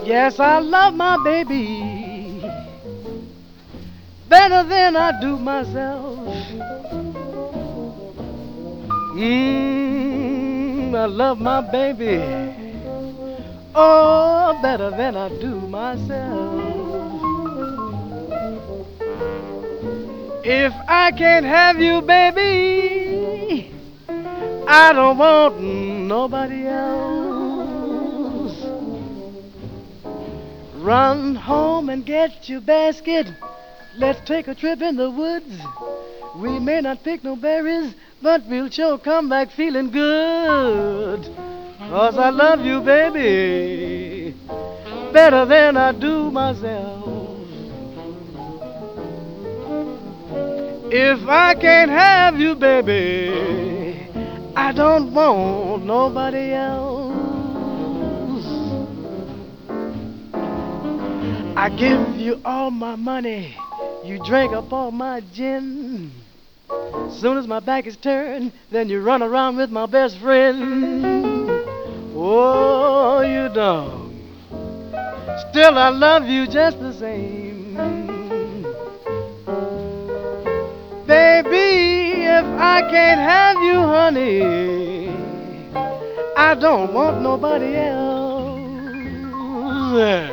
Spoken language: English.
Yes, I love my baby better than I do myself. I love my baby, oh, better than I do myself. If I can't have you, baby, I don't want nobody else. Run home and get your basket. Let's take a trip in the woods. We may not pick no berries, but we'll sure come back feeling good. 'Cause I love you, baby, better than I do myself. If I can't have you, baby, I don't want nobody else. I give you all my money, you drink up all my gin. Soon as my back is turned, then you run around with my best friend. Oh, you don't. Still, I love you just the same. Baby, if I can't have you, honey, I don't want nobody else.